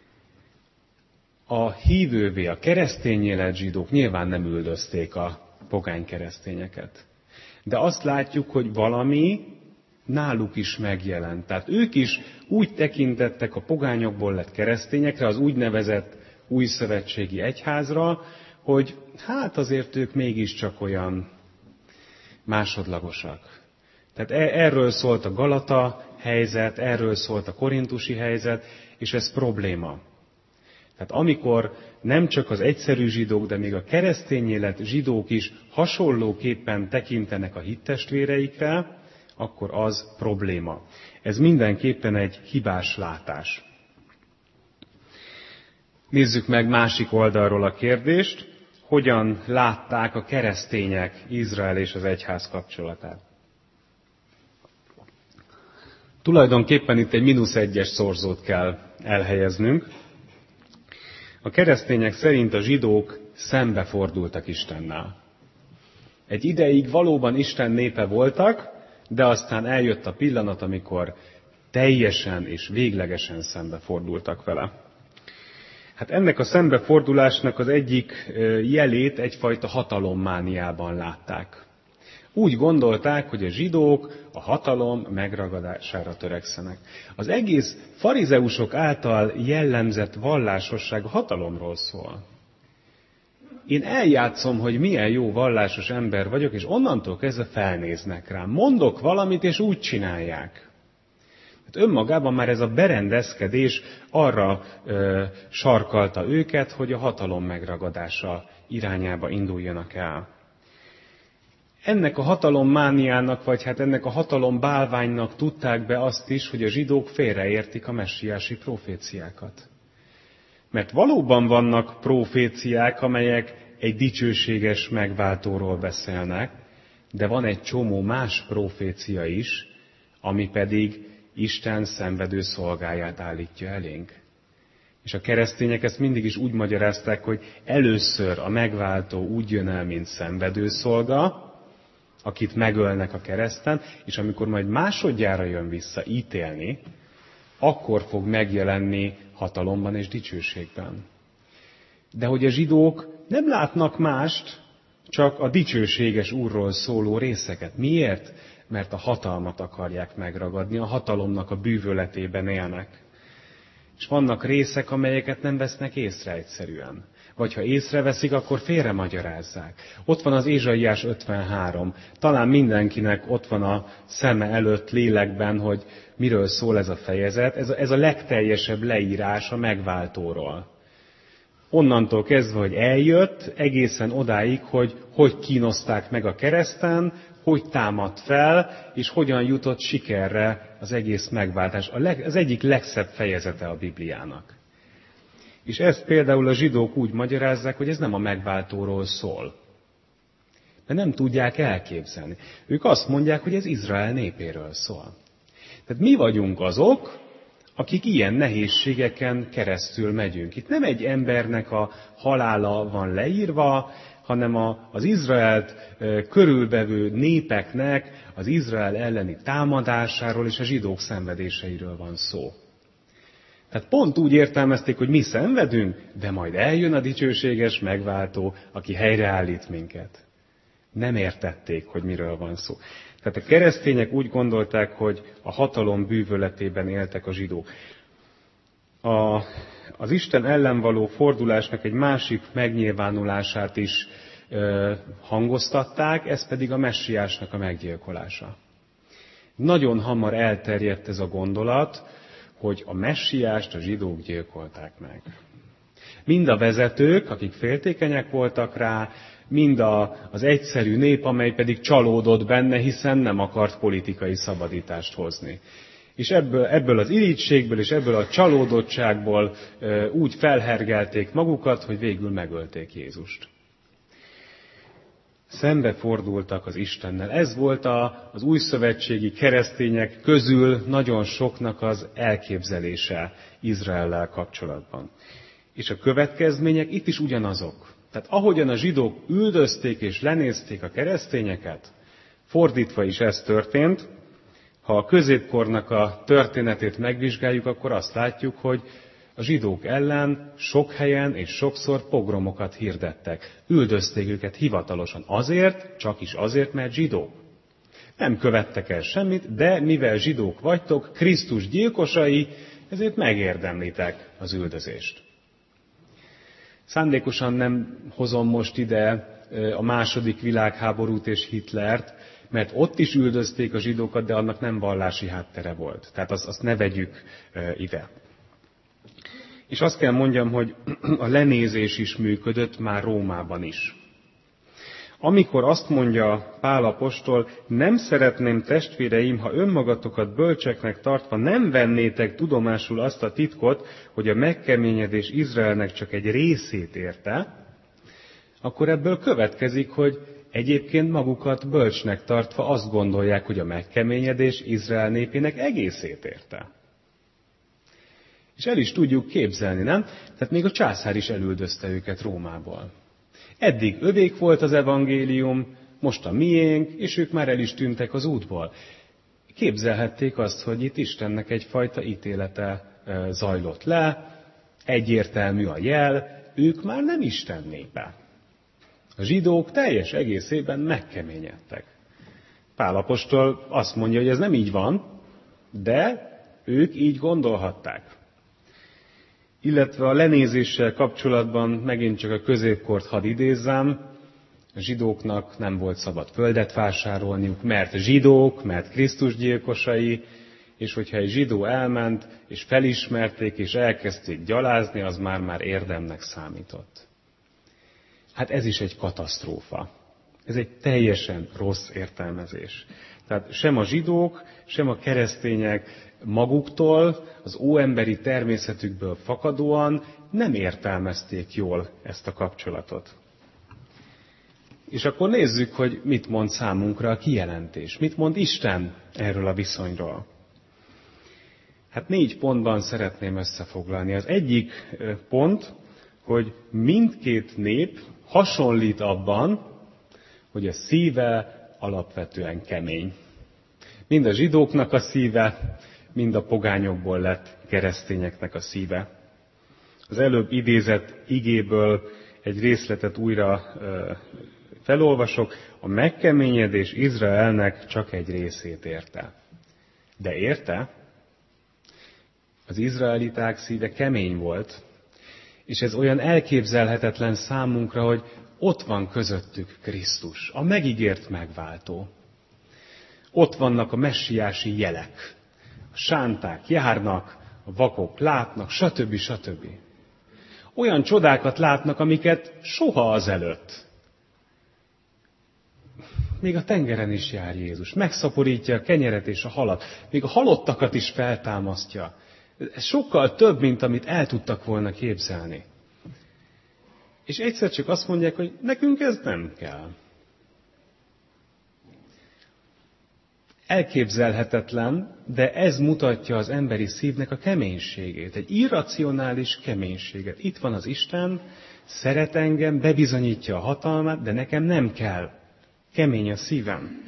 A hívővé, a keresztényé lett zsidók nyilván nem üldözték a pogány keresztényeket. De azt látjuk, hogy valami náluk is megjelent. Tehát ők is úgy tekintettek a pogányokból lett keresztényekre, az úgynevezett újszövetségi egyházra, hogy hát azért ők mégiscsak olyan másodlagosak. Tehát erről szólt a Galata helyzet, erről szólt a korintusi helyzet, és ez probléma. Tehát amikor nem csak az egyszerű zsidók, de még a keresztény élet zsidók is hasonlóképpen tekintenek a hittestvéreikre, akkor az probléma. Ez mindenképpen egy hibás látás. Nézzük meg másik oldalról a kérdést, hogyan látták a keresztények Izrael és az egyház kapcsolatát. Tulajdonképpen itt egy mínusz egyes szorzót kell elhelyeznünk. A keresztények szerint a zsidók szembefordultak Istennel. Egy ideig valóban Isten népe voltak, de aztán eljött a pillanat, amikor teljesen és véglegesen szembefordultak vele. Hát ennek a szembefordulásnak az egyik jelét egyfajta hatalommániában látták. Úgy gondolták, hogy a zsidók a hatalom megragadására törekszenek. Az egész farizeusok által jellemzett vallásosság a hatalomról szól. Én eljátszom, hogy milyen jó vallásos ember vagyok, és onnantól kezdve felnéznek rám. Mondok valamit, és úgy csinálják. Hát önmagában már ez a berendezkedés arra ö, sarkalta őket, hogy a hatalom megragadása irányába induljanak el. Ennek a hatalommániának, vagy hát ennek a hatalombálványnak tudták be azt is, hogy a zsidók félreértik a messiási proféciákat. Mert valóban vannak proféciák, amelyek egy dicsőséges megváltóról beszélnek, de van egy csomó más profécia is, ami pedig Isten szenvedő szolgáját állítja elénk. És a keresztények ezt mindig is úgy magyarázták, hogy először a megváltó úgy jön el, mint szenvedő szolga, akit megölnek a kereszten, és amikor majd másodjára jön vissza ítélni, akkor fog megjelenni hatalomban és dicsőségben. De hogy a zsidók nem látnak mást, csak a dicsőséges Úrról szóló részeket. Miért? Mert a hatalmat akarják megragadni, a hatalomnak a bűvöletében élnek. És vannak részek, amelyeket nem vesznek észre egyszerűen. Vagy ha észreveszik, akkor félre magyarázzák. Ott van az Ézsaiás ötvenhárom. Talán mindenkinek ott van a szeme előtt lélekben, hogy miről szól ez a fejezet. Ez a, ez a legteljesebb leírás a megváltóról. Onnantól kezdve, hogy eljött, egészen odáig, hogy hogy kínozták meg a kereszten, hogy támadt fel, és hogyan jutott sikerre az egész megváltás. A leg, az egyik legszebb fejezete a Bibliának. És ezt például a zsidók úgy magyarázzák, hogy ez nem a megváltóról szól. Mert nem tudják elképzelni. Ők azt mondják, hogy ez Izrael népéről szól. Tehát mi vagyunk azok, akik ilyen nehézségeken keresztül megyünk. Itt nem egy embernek a halála van leírva, hanem a, az Izraelt e, körülvevő népeknek az Izrael elleni támadásáról és a zsidók szenvedéseiről van szó. Tehát pont úgy értelmezték, hogy mi szenvedünk, de majd eljön a dicsőséges megváltó, aki helyreállít minket. Nem értették, hogy miről van szó. Tehát a keresztények úgy gondolták, hogy a hatalom bűvöletében éltek a zsidók. A, az Isten ellen való fordulásnak egy másik megnyilvánulását is ö, hangoztatták, ez pedig a messiásnak a meggyilkolása. Nagyon hamar elterjedt ez a gondolat, hogy a messiást a zsidók gyilkolták meg. Mind a vezetők, akik féltékenyek voltak rá, mind a, az egyszerű nép, amely pedig csalódott benne, hiszen nem akart politikai szabadítást hozni. És ebből, ebből az irítségből és ebből a csalódottságból e, úgy felhergelték magukat, hogy végül megölték Jézust. Szembefordultak az Istennel. Ez volt a, az újszövetségi keresztények közül nagyon soknak az elképzelése Izraellel kapcsolatban. És a következmények itt is ugyanazok. Tehát ahogyan a zsidók üldözték és lenézték a keresztényeket, fordítva is ez történt. Ha a középkornak a történetét megvizsgáljuk, akkor azt látjuk, hogy a a zsidók ellen sok helyen és sokszor pogromokat hirdettek. Üldözték őket hivatalosan azért, csak is azért, mert zsidók. Nem követtek el semmit, de mivel zsidók vagytok, Krisztus gyilkosai, ezért megérdemlitek az üldözést. Szándékosan nem hozom most ide a második világháborút és Hitlert, mert ott is üldözték a zsidókat, de annak nem vallási háttere volt. Tehát azt, azt ne vegyük ide. És azt kell mondjam, hogy a lenézés is működött már Rómában is. Amikor azt mondja Pál apostol, nem szeretném testvéreim, ha önmagatokat bölcseknek tartva nem vennétek tudomásul azt a titkot, hogy a megkeményedés Izraelnek csak egy részét érte, akkor ebből következik, hogy egyébként magukat bölcsnek tartva azt gondolják, hogy a megkeményedés Izrael népének egészét érte. És el is tudjuk képzelni, nem? Tehát még a császár is elüldözte őket Rómából. Eddig övék volt az evangélium, most a miénk, és ők már el is tűntek az útból. Képzelhették azt, hogy itt Istennek egyfajta ítélete zajlott le, egyértelmű a jel, ők már nem Isten népe. A zsidók teljes egészében megkeményedtek. Pál apostol azt mondja, hogy ez nem így van, de ők így gondolhatták. Illetve a lenézéssel kapcsolatban megint csak a középkort hadd idézzám, a zsidóknak nem volt szabad földet vásárolniuk, mert zsidók, mert Krisztus gyilkosai, és hogyha egy zsidó elment, és felismerték, és elkezdték gyalázni, az már-már érdemnek számított. Hát ez is egy katasztrófa. Ez egy teljesen rossz értelmezés. Tehát sem a zsidók, sem a keresztények maguktól, az óemberi természetükből fakadóan nem értelmezték jól ezt a kapcsolatot. És akkor nézzük, hogy mit mond számunkra a kijelentés. Mit mond Isten erről a viszonyról? Hát négy pontban szeretném összefoglalni. Az egyik pont, hogy mindkét nép hasonlít abban, hogy a szíve alapvetően kemény. Mind a zsidóknak a szíve, mind a pogányokból lett keresztényeknek a szíve. Az előbb idézett igéből egy részletet újra ö, felolvasok. A megkeményedés Izraelnek csak egy részét érte. De érte? Az izraeliták szíve kemény volt, és ez olyan elképzelhetetlen számunkra, hogy ott van közöttük Krisztus, a megígért megváltó. Ott vannak a messiási jelek. A sánták járnak, a vakok látnak, stb. stb. Olyan csodákat látnak, amiket soha azelőtt. Még a tengeren is jár Jézus. Megszaporítja a kenyeret és a halat. Még a halottakat is feltámasztja. Ez sokkal több, mint amit el tudtak volna képzelni. És egyszer csak azt mondják, hogy nekünk ez nem kell. Elképzelhetetlen, de ez mutatja az emberi szívnek a keménységét. Egy irracionális keménységet. Itt van az Isten, szeret engem, bebizonyítja a hatalmát, de nekem nem kell. Kemény a szívem.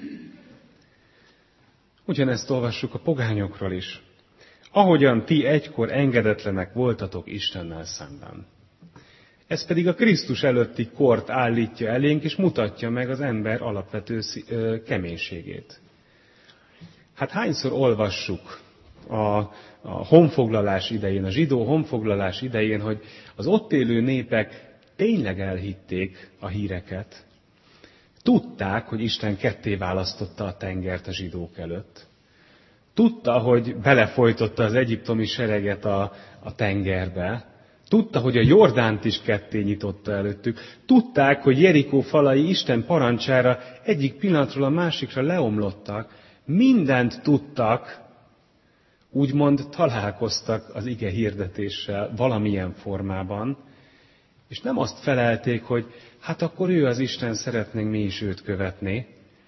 Ugyanezt olvassuk a pogányokról is. Ahogyan ti egykor engedetlenek voltatok Istennel szemben. Ez pedig a Krisztus előtti kort állítja elénk, és mutatja meg az ember alapvető keménységét. Hát hányszor olvassuk a, a honfoglalás idején, a zsidó honfoglalás idején, hogy az ott élő népek tényleg elhitték a híreket. Tudták, hogy Isten ketté választotta a tengert a zsidók előtt. Tudta, hogy belefolytotta az egyiptomi sereget a, a tengerbe. Tudta, hogy a Jordánt is ketté nyitotta előttük. Tudták, hogy Jerikó falai Isten parancsára egyik pillanatról a másikra leomlottak. Mindent tudtak, úgymond találkoztak az ige hirdetéssel valamilyen formában, és nem azt felelték, hogy hát akkor ő az Isten, szeretnénk mi is őt követni.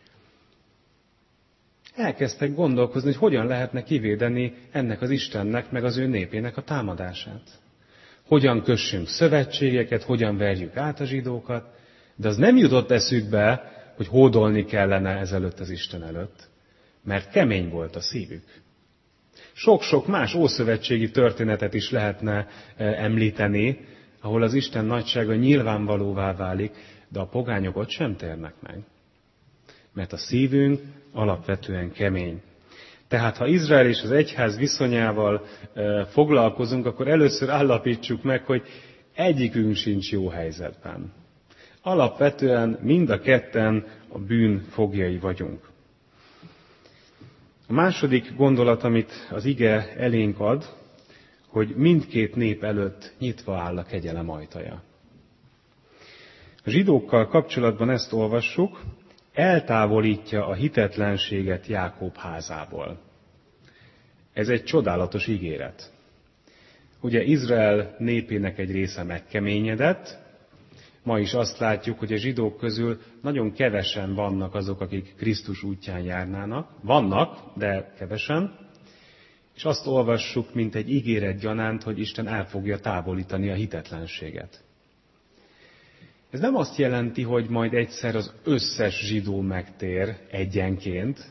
Elkezdtek gondolkozni, hogy hogyan lehetne kivédeni ennek az Istennek, meg az ő népének a támadását. Hogyan kössünk szövetségeket, hogyan verjük át a zsidókat, de az nem jutott eszükbe, hogy hódolni kellene ezelőtt az Isten előtt, mert kemény volt a szívük. Sok-sok más ószövetségi történetet is lehetne említeni, ahol az Isten nagysága nyilvánvalóvá válik, de a pogányok ott sem térnek meg. Mert a szívünk alapvetően kemény. Tehát ha Izrael és az egyház viszonyával foglalkozunk, akkor először állapítsuk meg, hogy egyikünk sincs jó helyzetben. Alapvetően mind a ketten a bűn foglyai vagyunk. A második gondolat, amit az ige elénk ad, hogy mindkét nép előtt nyitva áll a kegyelem ajtaja. A zsidókkal kapcsolatban ezt olvassuk, eltávolítja a hitetlenséget Jákob házából. Ez egy csodálatos ígéret. Ugye Izrael népének egy része megkeményedett, ma is azt látjuk, hogy a zsidók közül nagyon kevesen vannak azok, akik Krisztus útján járnának. Vannak, de kevesen. És azt olvassuk, mint egy ígéret gyanánt, hogy Isten el fogja távolítani a hitetlenséget. Ez nem azt jelenti, hogy majd egyszer az összes zsidó megtér egyenként.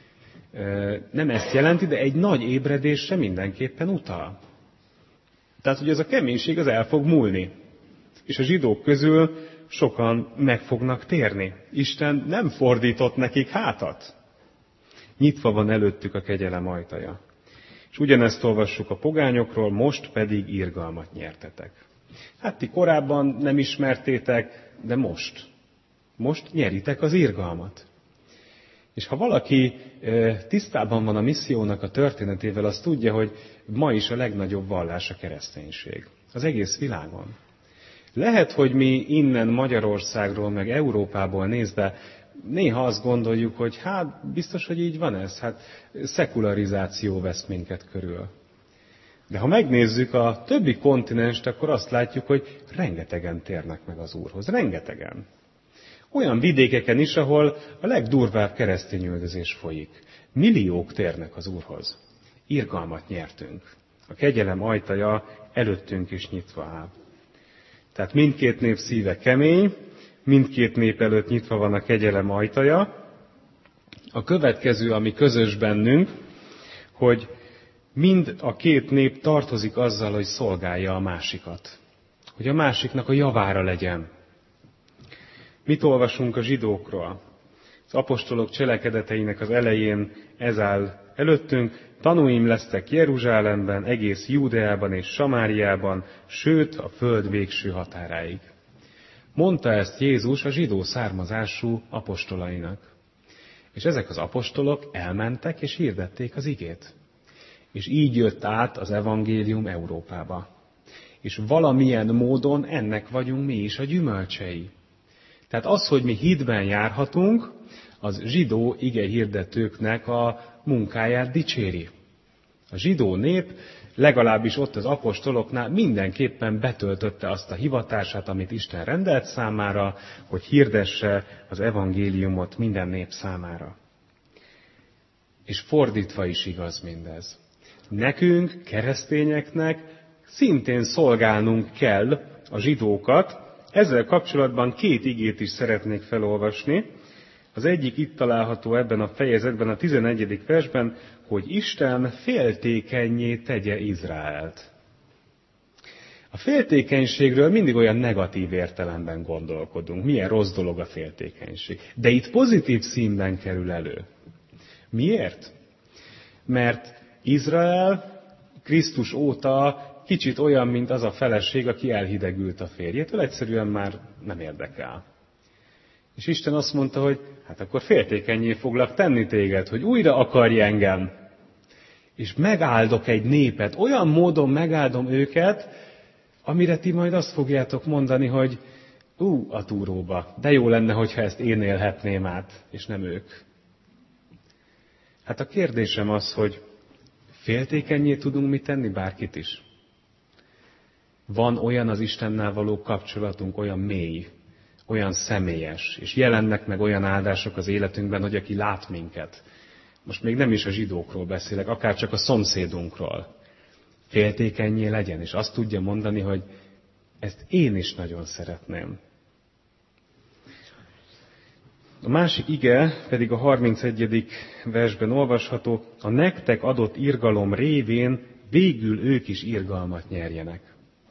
Nem ezt jelenti, de egy nagy ébredésre mindenképpen utal. Tehát, hogy ez a keménység az el fog múlni. És a zsidók közül sokan meg fognak térni. Isten nem fordított nekik hátat. Nyitva van előttük a kegyelem ajtaja. És ugyanezt olvassuk a pogányokról, most pedig irgalmat nyertetek. Hát ti korábban nem ismertétek, de most. Most nyeritek az irgalmat. És ha valaki tisztában van a missziónak a történetével, az tudja, hogy ma is a legnagyobb vallás a kereszténység. Az egész világon. Lehet, hogy mi innen Magyarországról, meg Európából nézve néha azt gondoljuk, hogy hát biztos, hogy így van ez, hát szekularizáció vesz minket körül. De ha megnézzük a többi kontinenst, akkor azt látjuk, hogy rengetegen térnek meg az Úrhoz. Rengetegen. Olyan vidékeken is, ahol a legdurvább keresztényüldözés folyik. Milliók térnek az Úrhoz. Irgalmat nyertünk. A kegyelem ajtaja előttünk is nyitva áll. Tehát mindkét nép szíve kemény, mindkét nép előtt nyitva van a kegyelem ajtaja. A következő, ami közös bennünk, hogy mind a két nép tartozik azzal, hogy szolgálja a másikat. Hogy a másiknak a javára legyen. Mit olvasunk a zsidókról? Az apostolok cselekedeteinek az elején ez áll előttünk. Tanúim lesztek Jeruzsálemben, egész Júdeában és Samáriában, sőt a föld végső határáig. Mondta ezt Jézus a zsidó származású apostolainak. És ezek az apostolok elmentek és hirdették az igét. És így jött át az evangélium Európába. És valamilyen módon ennek vagyunk mi is a gyümölcsei. Tehát az, hogy mi hitben járhatunk, az zsidó igehirdetőknek a munkáját dicséri. A zsidó nép legalábbis ott az apostoloknál mindenképpen betöltötte azt a hivatását, amit Isten rendelt számára, hogy hirdesse az evangéliumot minden nép számára. És fordítva is igaz mindez. Nekünk, keresztényeknek szintén szolgálnunk kell a zsidókat. Ezzel kapcsolatban két igét is szeretnék felolvasni. Az egyik itt található ebben a fejezetben, a tizenegyedik versben, hogy Isten féltékennyé tegye Izraelt. A féltékenységről mindig olyan negatív értelemben gondolkodunk. Milyen rossz dolog a féltékenység. De itt pozitív színben kerül elő. Miért? Mert Izrael Krisztus óta kicsit olyan, mint az a feleség, aki elhidegült a férjétől, egyszerűen már nem érdekel. És Isten azt mondta, hogy hát akkor féltékennyé foglak tenni téged, hogy újra akarj engem. És megáldok egy népet, olyan módon megáldom őket, amire ti majd azt fogjátok mondani, hogy ú, a túróba, de jó lenne, hogyha ezt én élhetném át, és nem ők. Hát a kérdésem az, hogy féltékennyé tudunk mi tenni bárkit is? Van olyan az Istennel való kapcsolatunk, olyan mély, olyan személyes, és jelennek meg olyan áldások az életünkben, hogy aki lát minket, most még nem is a zsidókról beszélek, akár csak a szomszédunkról, féltékennyé legyen, és azt tudja mondani, hogy ezt én is nagyon szeretném. A másik ige pedig a harmincegyedik versben olvasható, a nektek adott irgalom révén végül ők is irgalmat nyerjenek.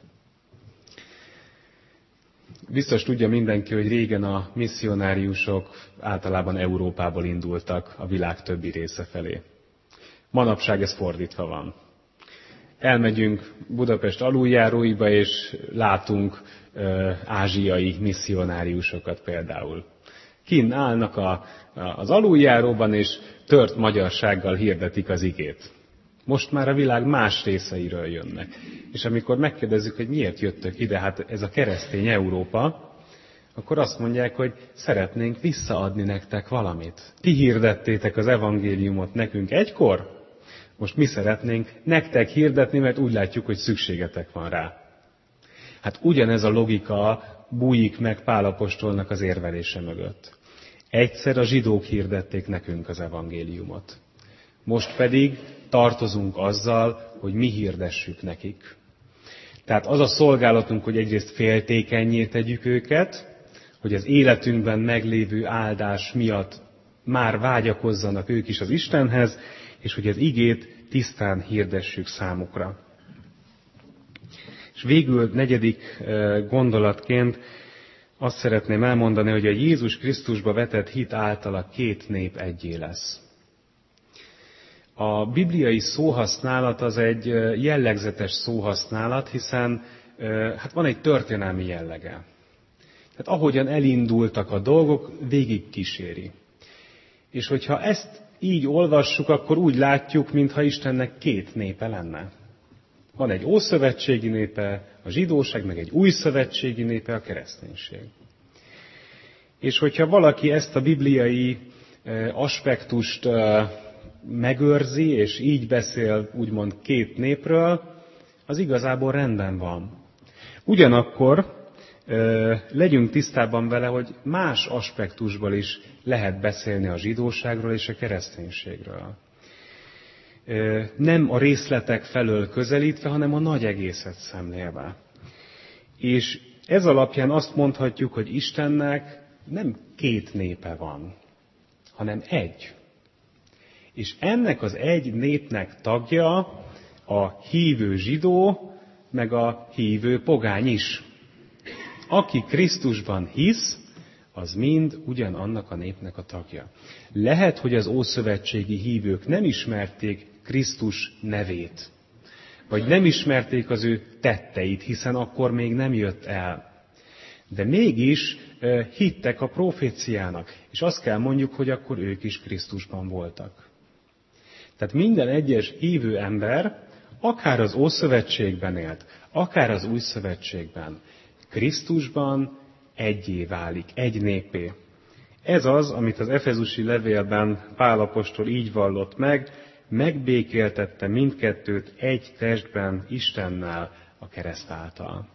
Biztos tudja mindenki, hogy régen a misszionáriusok általában Európából indultak a világ többi része felé. Manapság ez fordítva van. Elmegyünk Budapest aluljáróiba, és látunk ö, ázsiai misszionáriusokat például. Kinn állnak a, az aluljáróban, és tört magyarsággal hirdetik az igét. Most már a világ más részeiről jönnek. És amikor megkérdezzük, hogy miért jöttök ide, hát ez a keresztény Európa, akkor azt mondják, hogy szeretnénk visszaadni nektek valamit. Ti hirdettétek az evangéliumot nekünk egykor, most mi szeretnénk nektek hirdetni, mert úgy látjuk, hogy szükségetek van rá. Hát ugyanez a logika bújik meg Pál apostolnak az érvelése mögött. Egyszer a zsidók hirdették nekünk az evangéliumot. Most pedig tartozunk azzal, hogy mi hirdessük nekik. Tehát az a szolgálatunk, hogy egyrészt féltékennyé tegyük őket, hogy az életünkben meglévő áldás miatt már vágyakozzanak ők is az Istenhez, és hogy az igét tisztán hirdessük számukra. És végül negyedik gondolatként azt szeretném elmondani, hogy a Jézus Krisztusba vetett hit által a két nép egyé lesz. A bibliai szóhasználat az egy jellegzetes szóhasználat, hiszen hát van egy történelmi jellege. Tehát ahogyan elindultak a dolgok, végig kíséri. És hogyha ezt így olvassuk, akkor úgy látjuk, mintha Istennek két népe lenne. Van egy ószövetségi népe, a zsidóság, meg egy új szövetségi népe, a kereszténység. És hogyha valaki ezt a bibliai aspektust megőrzi, és így beszél úgymond két népről, az igazából rendben van. Ugyanakkor legyünk tisztában vele, hogy más aspektusból is lehet beszélni a zsidóságról és a kereszténységről. Nem a részletek felől közelítve, hanem a nagy egészet szemlélve. És ez alapján azt mondhatjuk, hogy Istennek nem két népe van, hanem egy. És ennek az egy népnek tagja a hívő zsidó, meg a hívő pogány is. Aki Krisztusban hisz, az mind ugyanannak a népnek a tagja. Lehet, hogy az ószövetségi hívők nem ismerték Krisztus nevét, vagy nem ismerték az ő tetteit, hiszen akkor még nem jött el. De mégis hittek a proféciának, és azt kell mondjuk, hogy akkor ők is Krisztusban voltak. Tehát minden egyes hívő ember, akár az Ószövetségben élt, akár az Új Szövetségben, Krisztusban egyé válik, egy népé. Ez az, amit az efezusi levélben Pál apostol így vallott meg, megbékéltette mindkettőt egy testben Istennel a kereszt által.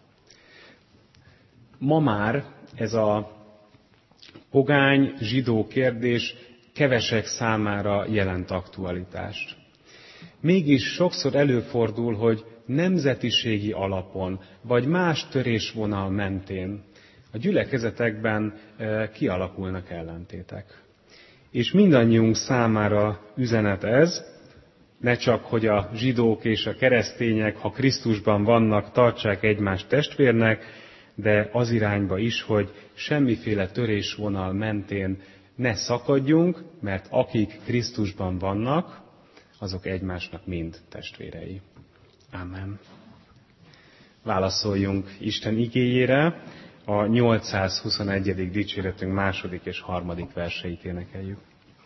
Ma már ez a pogány, zsidó kérdés kevesek számára jelent aktualitást. Mégis sokszor előfordul, hogy nemzetiségi alapon, vagy más törésvonal mentén a gyülekezetekben kialakulnak ellentétek. És mindannyiunk számára üzenet ez, ne csak, hogy a zsidók és a keresztények, ha Krisztusban vannak, tartsák egymást testvérnek, de az irányba is, hogy semmiféle törésvonal mentén ne szakadjunk, mert akik Krisztusban vannak, azok egymásnak mind testvérei. Amen. Válaszoljunk Isten igéjére, a nyolcszázhuszonegyedik dicséretünk második és harmadik verseit énekeljük.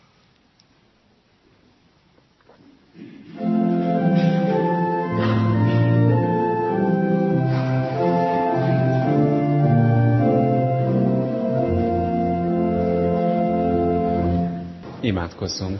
Imádkozzunk.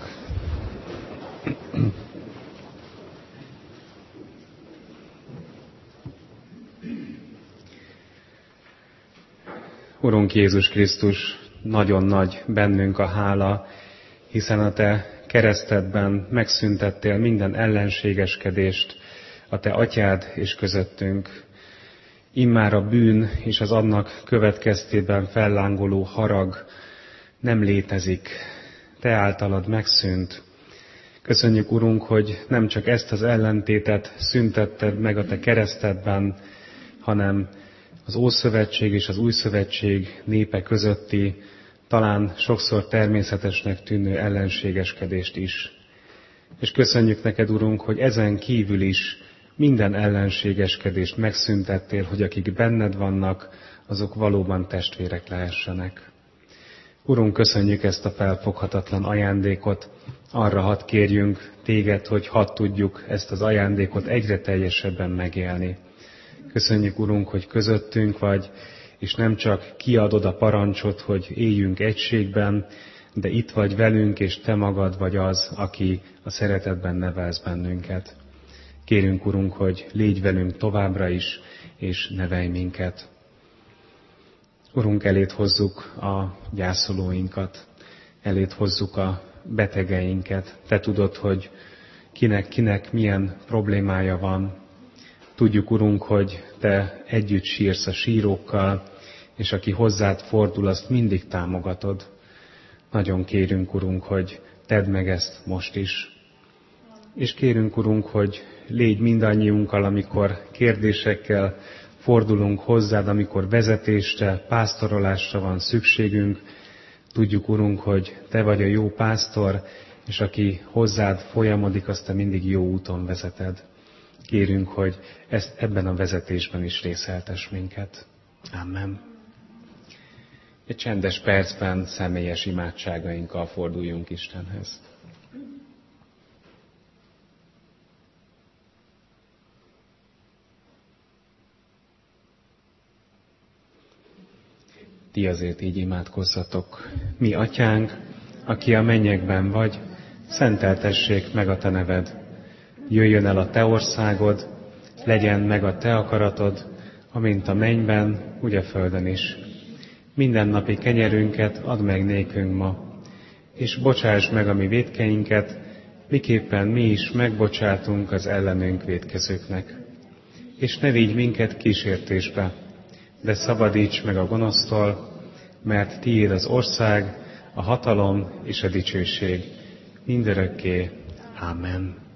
Urunk Jézus Krisztus, nagyon nagy bennünk a hála, hiszen a Te keresztedben megszüntettél minden ellenségeskedést a Te atyád és közöttünk. Immár a bűn és az annak következtében fellángoló harag nem létezik, Te általad megszűnt. Köszönjük, Urunk, hogy nem csak ezt az ellentétet szüntetted meg a Te keresztedben, hanem az Ószövetség és az Újszövetség népe közötti, talán sokszor természetesnek tűnő ellenségeskedést is. És köszönjük neked, Urunk, hogy ezen kívül is minden ellenségeskedést megszüntettél, hogy akik benned vannak, azok valóban testvérek lehessenek. Urunk, köszönjük ezt a felfoghatatlan ajándékot, arra hadd kérjünk téged, hogy hadd tudjuk ezt az ajándékot egyre teljesebben megélni. Köszönjük, Urunk, hogy közöttünk vagy, és nem csak kiadod a parancsot, hogy éljünk egységben, de itt vagy velünk, és Te magad vagy az, aki a szeretetben nevelsz bennünket. Kérünk, Urunk, hogy légy velünk továbbra is, és nevelj minket. Urunk, elét hozzuk a gyászolóinkat, elét hozzuk a betegeinket. Te tudod, hogy kinek-kinek milyen problémája van. Tudjuk, Urunk, hogy Te együtt sírsz a sírókkal, és aki hozzád fordul, azt mindig támogatod. Nagyon kérünk, Urunk, hogy tedd meg ezt most is. És kérünk, Urunk, hogy légy mindannyiunkkal, amikor kérdésekkel fordulunk hozzád, amikor vezetésre, pásztorolásra van szükségünk. Tudjuk, Urunk, hogy Te vagy a jó pásztor, és aki hozzád folyamodik, azt Te mindig jó úton vezeted. Kérünk, hogy ezt ebben a vezetésben is részeltess minket. Amen. Egy csendes percben személyes imádságainkkal forduljunk Istenhez. Ti azért így imádkozzatok. Mi, Atyánk, aki a mennyekben vagy, szenteltessék meg a Te neved. Jöjjön el a Te országod, legyen meg a Te akaratod, amint a mennyben, úgy a földön is. Mindennapi kenyerünket add meg nékünk ma, és bocsáss meg a mi vétkeinket, miképpen mi is megbocsátunk az ellenünk vétkezőknek. És ne vigy minket kísértésbe, de szabadíts meg a gonosztól, mert Tiéd az ország, a hatalom és a dicsőség mindörökké. Amen.